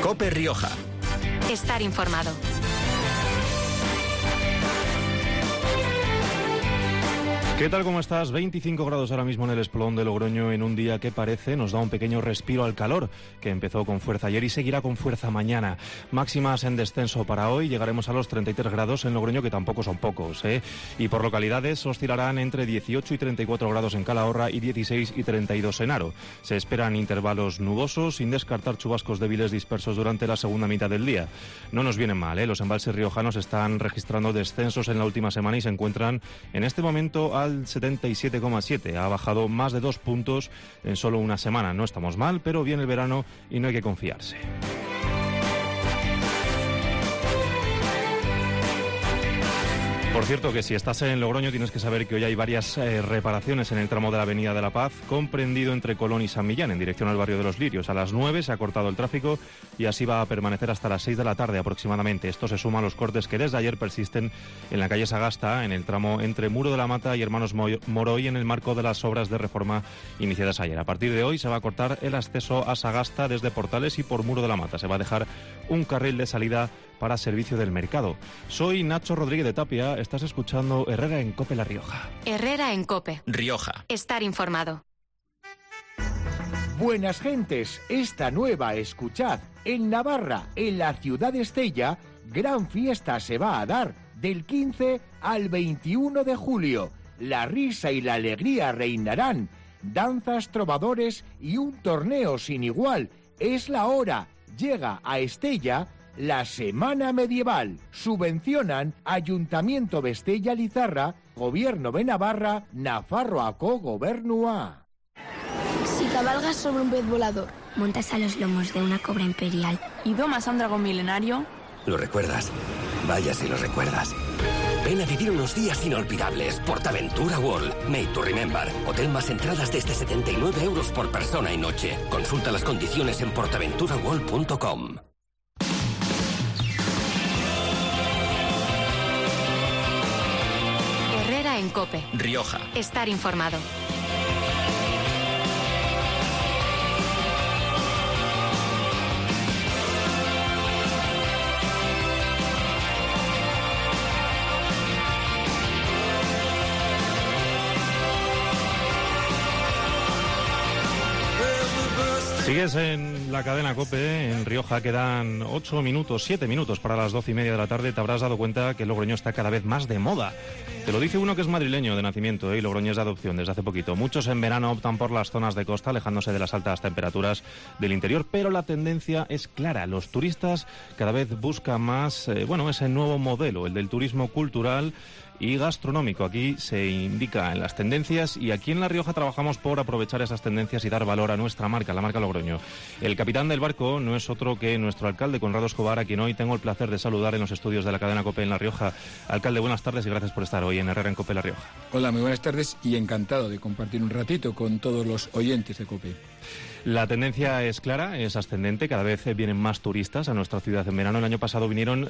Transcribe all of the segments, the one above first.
COPE Rioja. Estar informado. ¿Qué tal, cómo estás? 25 grados ahora mismo en el Espolón de Logroño, en un día que nos da un pequeño respiro al calor, que empezó con fuerza ayer y seguirá con fuerza mañana. Máximas en descenso para hoy, llegaremos a los 33 grados en Logroño, que tampoco son pocos, ¿eh? Y por localidades oscilarán entre 18 y 34 grados en Calahorra y 16 y 32 en Haro. Se esperan intervalos nubosos, sin descartar chubascos débiles dispersos durante la segunda mitad del día. No nos vienen mal, ¿eh? Los embalses riojanos están registrando descensos en la última semana y se encuentran en este momento al 77,7. Ha bajado más de 2 puntos en solo una semana. No estamos mal, pero viene el verano y no hay que confiarse. Por cierto, que si estás en Logroño tienes que saber que hoy hay varias reparaciones en el tramo de la Avenida de la Paz, comprendido entre Colón y San Millán, en dirección al barrio de Los Lirios. A las 9 se ha cortado el tráfico y así va a permanecer hasta las 6 de la tarde aproximadamente. Esto se suma a los cortes que desde ayer persisten en la calle Sagasta, en el tramo entre Muro de la Mata y Hermanos Moroy, en el marco de las obras de reforma iniciadas ayer. A partir de hoy se va a cortar el acceso a Sagasta desde Portales y por Muro de la Mata. Se va a dejar un carril de salida para servicio del mercado. Soy Nacho Rodríguez de Tapia, estás escuchando Herrera en COPE La Rioja. Herrera en COPE Rioja. Estar informado. Buenas gentes, esta nueva escuchad. En Navarra, en la ciudad de Estella, gran fiesta se va a dar del 15 al 21 de julio. La risa y la alegría reinarán. Danzas, trovadores y un torneo sin igual. Es la hora. Llega a Estella la Semana Medieval. Subvencionan Ayuntamiento de Estella Lizarra, Gobierno de Navarra, Nafarroako Gobernua. Si cabalgas sobre un pez volador, montas a los lomos de una cobra imperial y domas a un dragón milenario... ¿Lo recuerdas? Vaya si lo recuerdas. Ven a vivir unos días inolvidables. PortAventura World. Made to remember. Hotel más entradas desde 79 euros por persona y noche. Consulta las condiciones en portaventuraworld.com. Herrera en COPE Rioja. Estar informado. Sigues en la cadena COPE, en Rioja quedan 7 minutos para las 12:30 de la tarde. Te habrás dado cuenta que el logroño está cada vez más de moda. Te lo dice uno que es madrileño de nacimiento, y logroñés de adopción desde hace poquito. Muchos en verano optan por las zonas de costa, alejándose de las altas temperaturas del interior, pero la tendencia es clara. Los turistas cada vez buscan más, ese nuevo modelo, el del turismo cultural y gastronómico. Aquí se indica en las tendencias y aquí en La Rioja trabajamos por aprovechar esas tendencias y dar valor a nuestra marca, la marca Logroño. El capitán del barco no es otro que nuestro alcalde, Conrado Escobar, a quien hoy tengo el placer de saludar en los estudios de la cadena COPE en La Rioja. Alcalde, buenas tardes y gracias por estar hoy en Herrera en COPE La Rioja. Hola, muy buenas tardes y encantado de compartir un ratito con todos los oyentes de COPE. La tendencia es clara, es ascendente, cada vez vienen más turistas a nuestra ciudad en verano. El año pasado vinieron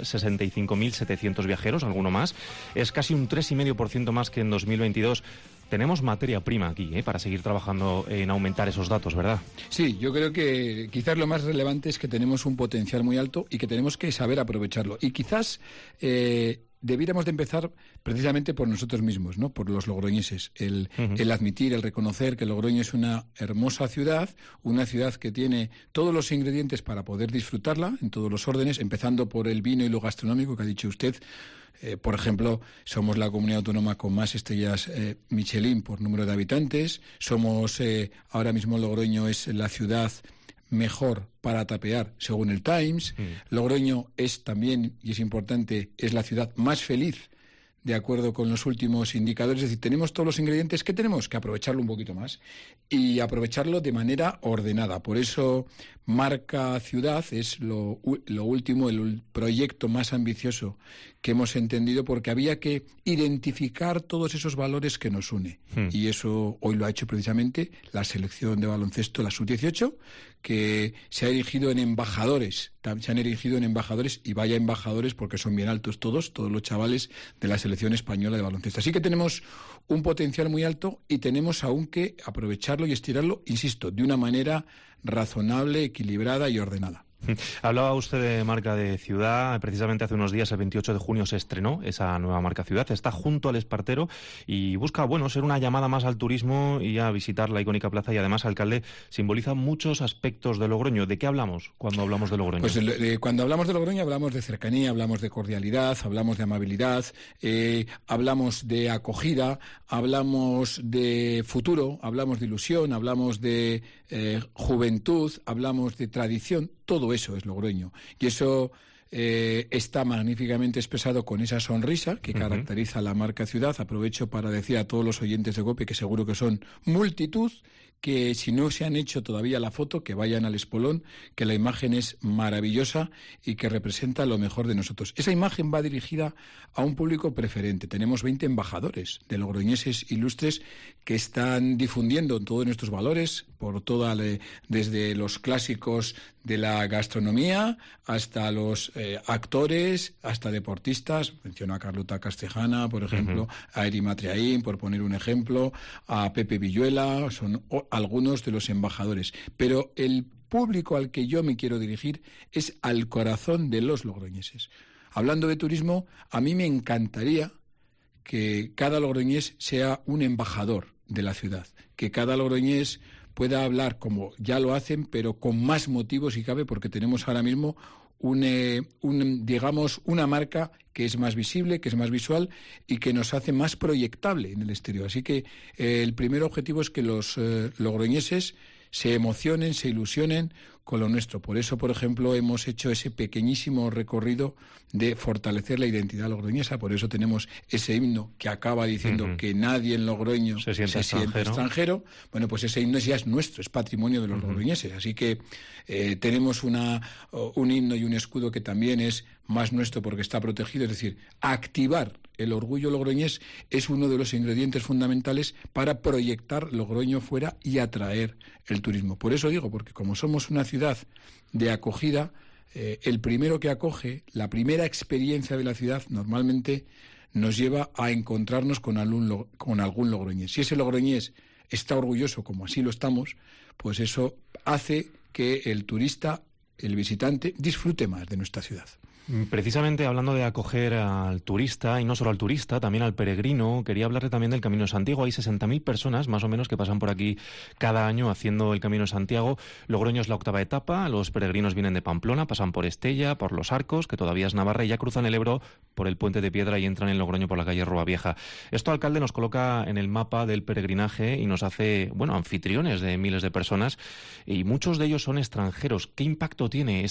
65.700 viajeros, alguno más. Es casi un 3,5% más que en 2022. Tenemos materia prima aquí, para seguir trabajando en aumentar esos datos, ¿verdad? Sí, yo creo que quizás lo más relevante es que tenemos un potencial muy alto y que tenemos que saber aprovecharlo. Y quizás debiéramos de empezar precisamente por nosotros mismos, ¿no? Por los logroñeses. El admitir, el reconocer que Logroño es una hermosa ciudad, una ciudad que tiene todos los ingredientes para poder disfrutarla en todos los órdenes, empezando por el vino y lo gastronómico que ha dicho usted. Por ejemplo, somos la comunidad autónoma con más estrellas Michelin por número de habitantes. Ahora mismo Logroño es la ciudad mejor para tapear según el Times. Logroño es también, y es importante, es la ciudad más feliz de acuerdo con los últimos indicadores. Es decir, tenemos todos los ingredientes que tenemos que aprovecharlo un poquito más y aprovecharlo de manera ordenada. Por eso Marca Ciudad es lo último, el proyecto más ambicioso que hemos entendido, porque había que identificar todos esos valores que nos une. Y eso hoy lo ha hecho precisamente la selección de baloncesto, la Sub-18, que se ha erigido en embajadores. Se han erigido en embajadores, y vaya embajadores, porque son bien altos todos los chavales de la selección española de baloncesto. Así que tenemos un potencial muy alto y tenemos aún que aprovecharlo y estirarlo, insisto, de una manera razonable, equilibrada y ordenada. Hablaba usted de marca de ciudad. Precisamente hace unos días, el 28 de junio, se estrenó esa nueva marca ciudad. Está junto al Espartero y busca, ser una llamada más al turismo y a visitar la icónica plaza. Y además, alcalde, simboliza muchos aspectos de Logroño. ¿De qué hablamos cuando hablamos de Logroño? Pues cuando hablamos de Logroño hablamos de cercanía, hablamos de cordialidad, hablamos de amabilidad, hablamos de acogida, hablamos de futuro, hablamos de ilusión, hablamos de juventud, hablamos de tradición. Todo eso es Logroño. Y eso está magníficamente expresado con esa sonrisa que caracteriza la marca ciudad. Aprovecho para decir a todos los oyentes de COPE, que seguro que son multitud, que si no se han hecho todavía la foto, que vayan al Espolón, que la imagen es maravillosa y que representa lo mejor de nosotros. Esa imagen va dirigida a un público preferente. Tenemos 20 embajadores de logroñeses ilustres que están difundiendo todos nuestros valores, desde los clásicos de la gastronomía hasta los actores, hasta deportistas. Menciono a Carlota Castejana, por ejemplo, a Eri Matriaín, por poner un ejemplo, a Pepe Villuela, son algunos de los embajadores. Pero el público al que yo me quiero dirigir es al corazón de los logroñeses. Hablando de turismo, a mí me encantaría que cada logroñés sea un embajador de la ciudad, que cada logroñés pueda hablar como ya lo hacen, pero con más motivos si cabe, porque tenemos ahora mismo una marca que es más visible, que es más visual y que nos hace más proyectable en el exterior. Así que el primer objetivo es que los logroñeses se emocionen, se ilusionen con lo nuestro. Por eso, por ejemplo, hemos hecho ese pequeñísimo recorrido de fortalecer la identidad logroñesa. Por eso tenemos ese himno que acaba diciendo que nadie en Logroño se siente extranjero. Bueno, pues ese himno ya es nuestro, es patrimonio de los logroñeses. Así que tenemos un himno y un escudo que también es más nuestro porque está protegido. Es decir, activar el orgullo logroñés es uno de los ingredientes fundamentales para proyectar Logroño fuera y atraer el turismo. Por eso digo, porque como somos una ciudad de acogida, el primero que acoge, la primera experiencia de la ciudad normalmente nos lleva a encontrarnos con algún logroñés. Si ese logroñés está orgulloso, como así lo estamos, pues eso hace que el turista, el visitante, disfrute más de nuestra ciudad. Precisamente hablando de acoger al turista, y no solo al turista, también al peregrino, quería hablarle también del Camino de Santiago. Hay 60.000 personas, más o menos, que pasan por aquí cada año haciendo el Camino de Santiago. Logroño es la 8ª etapa, los peregrinos vienen de Pamplona, pasan por Estella, por Los Arcos, que todavía es Navarra, y ya cruzan el Ebro por el Puente de Piedra y entran en Logroño por la calle Rua Vieja. Esto, alcalde, nos coloca en el mapa del peregrinaje y nos hace, anfitriones de miles de personas, y muchos de ellos son extranjeros. ¿Qué impacto tiene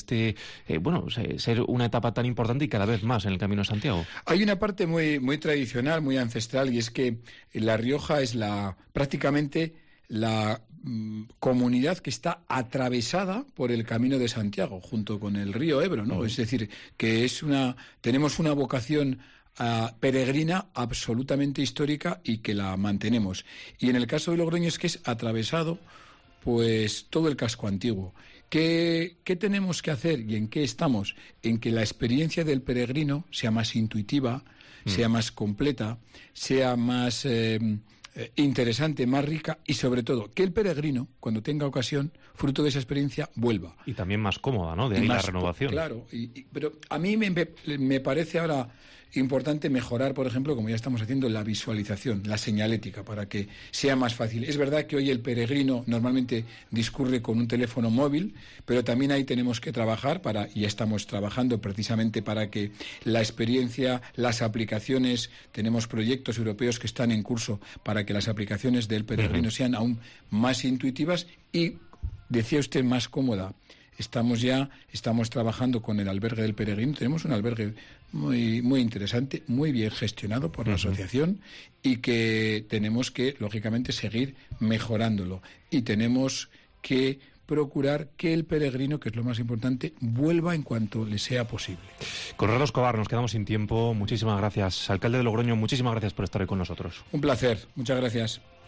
ser una etapa tan importante y cada vez más en el Camino de Santiago? Hay una parte muy, muy tradicional, muy ancestral, y es que La Rioja es prácticamente la comunidad que está atravesada por el Camino de Santiago, junto con el río Ebro, ¿no? Es decir, que tenemos una vocación peregrina absolutamente histórica y que la mantenemos. Y en el caso de Logroño es que es atravesado pues todo el casco antiguo. ¿Qué tenemos que hacer y en qué estamos? En que la experiencia del peregrino sea más intuitiva, sea más completa, sea más interesante, más rica y sobre todo que el peregrino, cuando tenga ocasión, fruto de esa experiencia, vuelva. Y también más cómoda, ¿no? De ahí la renovación. Claro, pero a mí me parece ahora importante mejorar, por ejemplo, como ya estamos haciendo, la visualización, la señalética, para que sea más fácil. Es verdad que hoy el peregrino normalmente discurre con un teléfono móvil, pero también ahí tenemos que trabajar y estamos trabajando precisamente para que la experiencia, las aplicaciones, tenemos proyectos europeos que están en curso para que las aplicaciones del peregrino sean aún más intuitivas y, decía usted, más cómoda. Estamos trabajando con el albergue del peregrino. Tenemos un albergue muy, muy interesante, muy bien gestionado por la asociación y que tenemos que, lógicamente, seguir mejorándolo. Y tenemos que procurar que el peregrino, que es lo más importante, vuelva en cuanto le sea posible. Conrado Escobar, nos quedamos sin tiempo. Muchísimas gracias. Alcalde de Logroño, muchísimas gracias por estar hoy con nosotros. Un placer. Muchas gracias.